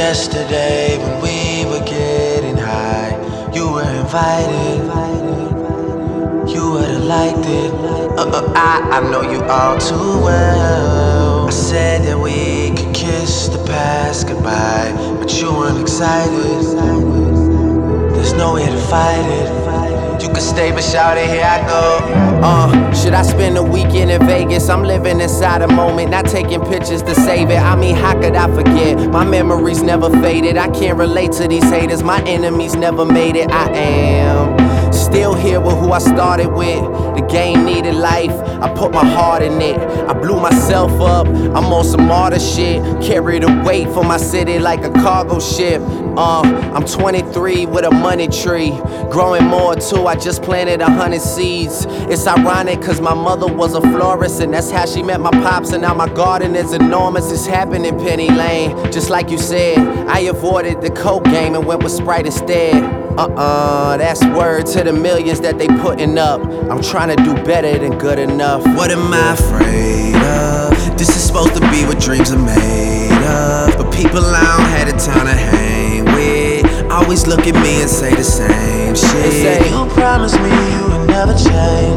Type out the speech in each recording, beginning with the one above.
yesterday when we were getting high. You were invited, you would've liked it. I know you all too well. I said that we could kiss the past goodbye, but you weren't excited. There's no way to fight it. You can stay, but shout it, here I go. Should I spend a weekend in Vegas? I'm living inside a moment, not taking pictures to save it. I mean, how could I forget? My memories never faded. I can't relate to these haters. My enemies never made it. I am still here with who I started with. The game needed life, I put my heart in it. I blew myself up, I'm on some martyr shit. Carry the weight for my city like a cargo ship. I'm 23 with a money tree, growing more too, I just planted 100 seeds. It's ironic cause my mother was a florist, and that's how she met my pops, and now my garden is enormous. It's happened in Penny Lane, just like you said. I avoided the coke game and went with Sprite instead. That's word to the millions that they putting up. I'm trying to do better than good enough. What am I afraid of? This is supposed to be what dreams are made of, but people I don't have the time to hang with always look at me and say the same shit. They say, you promised me you would never change.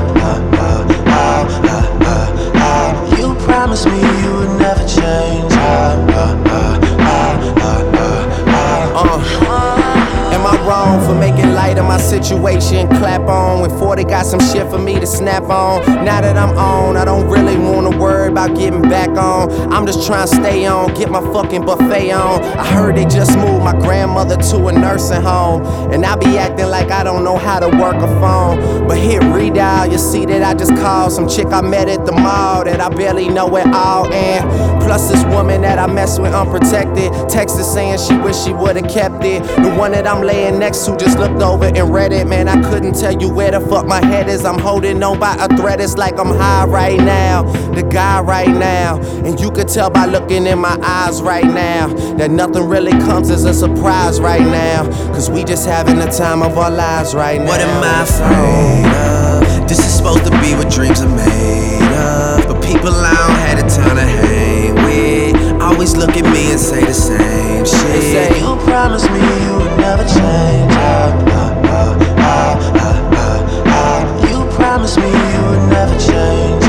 You promised me you would never change. Am I wrong for making light of my situation? Clap on when 40 got some shit for me to snap on. Now that I'm on, I don't really wanna worry about getting back on. I'm just trying to stay on, get my fucking buffet on. I heard they just moved my grandmother to a nursing home, and I be acting like I don't know how to work a phone. But hit redial, you see that I just called some chick I met at the mall that I barely know at all. And plus this woman that I mess with unprotected, texted saying she wish she would've kept it. The one that I'm laying next to just looked over and read it. Man, I couldn't tell you where the fuck my head is. I'm holding on by a thread, it's like I'm high right now, the guy right now. And you could tell by looking in my eyes right now that nothing really comes as a surprise right now, cause we just having the time of our lives right now. What am I afraid of? This is supposed to be what dreams are made of, but people I don't have the time to hang with always look at me and say the same shit. They say, you promised me you would never change. You promised me you would never change.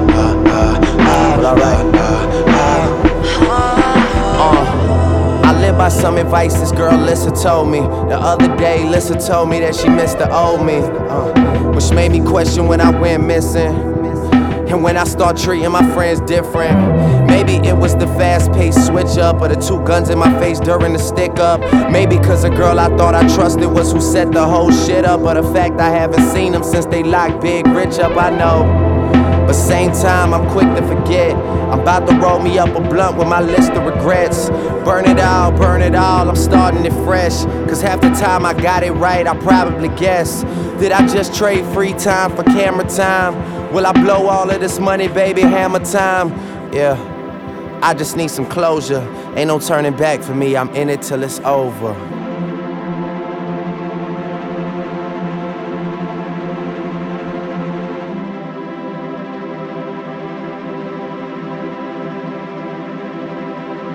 I live by some advice this girl Lissa told me. The other day Lissa told me that she missed the old me, which made me question when I went missing, and when I start treating my friends different. Maybe it was the fast-paced switch up, or the 2 guns in my face during the stick up. Maybe cause a girl I thought I trusted was who set the whole shit up, or the fact I haven't seen them since they locked Big Rich up, I know. But same time, I'm quick to forget. I'm about to roll me up a blunt with my list of regrets. Burn it all, I'm starting it fresh. Cause half the time I got it right, I probably guess. Did I just trade free time for camera time? Will I blow all of this money, baby, hammer time? Yeah, I just need some closure. Ain't no turning back for me, I'm in it till it's over.